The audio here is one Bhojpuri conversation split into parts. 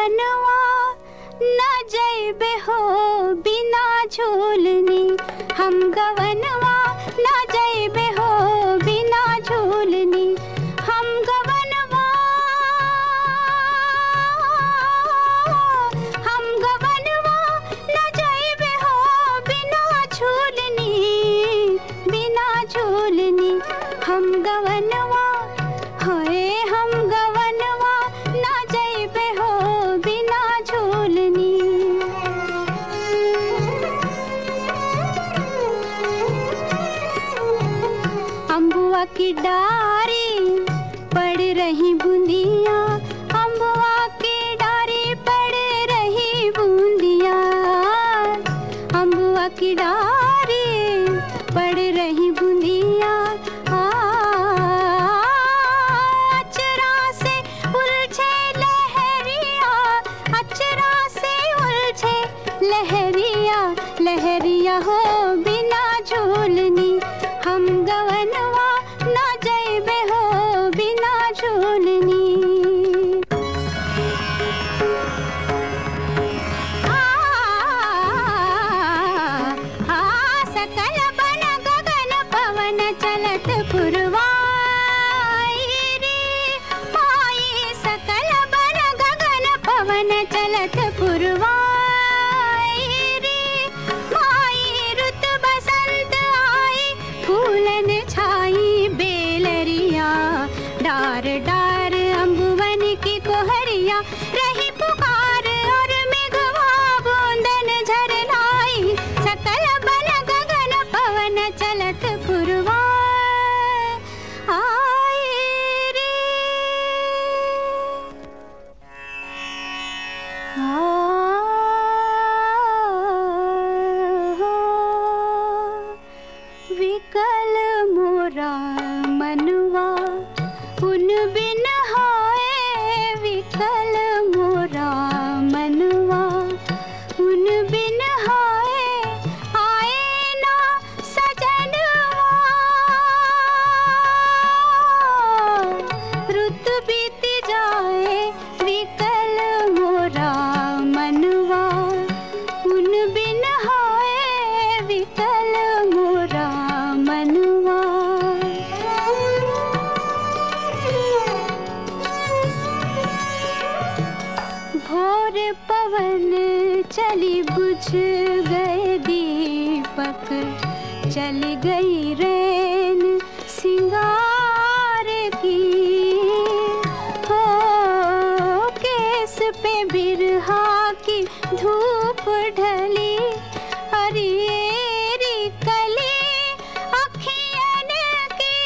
गवनवा न जइबे हो बिना झूलनी, हम गवनवा न जइबे हो बिना झूलनी, हम गवनवा न जइबे हो बिना झूलनी, बिना झूलनी, हम गवनवा होए हम गवनवा न जइबे हो बिना झूलनी। अम्बुआ की डारी पड़ रही बूंदियाँ, अम्बुआ की डारी पड़ रही बूंदियाँ, अम्बुआ की डारी पड़ रही बूंदियाँ, अचरा से उलझे लहरिया, अचरा से उलझे लहरिया, लहरिया हो बिना झूलनी, हम गवनवा न जइबे हो बिना झूलनी। सकल बन गगन पवन चलत पुरवाई रे माई, सकल बन गगन पवन चलत पुरवाई रे माई, रुत बसंत आई फूलन छाई बेलरिया, डार डार अम्बुवन की कोहरिया, रही पुकार और मेघवा बूंदन झरनाई, सकल बन गगन पवन चलत पुरवाई रे। विकल मोरा मनवा उन बिन हाय, विकल मोरा मनवा उन बिन हाय, आए ना सजनवा, रुत बीत जाए विकल मोरा मनवा उन बिन हाय, विकल मोरा मनवा। भोर पवन चली बुझ गए दीपक, चली गई रैन सिंगार की, हो केस पे बिरहा की धूप ढली, हरियरी कली अखियन की,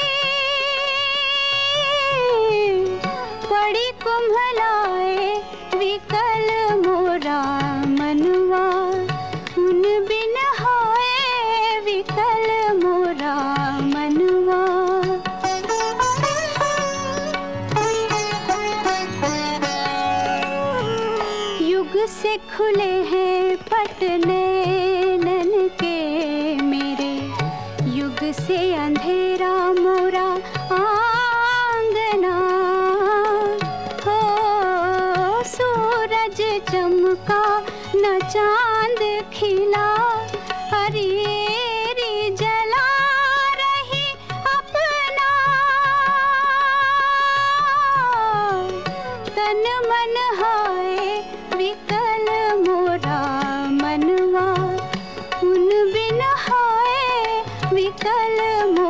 पड़ी कुम्हलाए विकल मोरा मनवा उन बिन हाय, विकल मोरा मनवा। युग से खुले हैं पट नैनन के मेरे, युग से अंधेरा मोरा आंगना, हो सूरज चमका न चांद खिला, हरियरी जला रही अपना, तन मन हाय विकल मोरा मनवा उन बिन हाय, विकल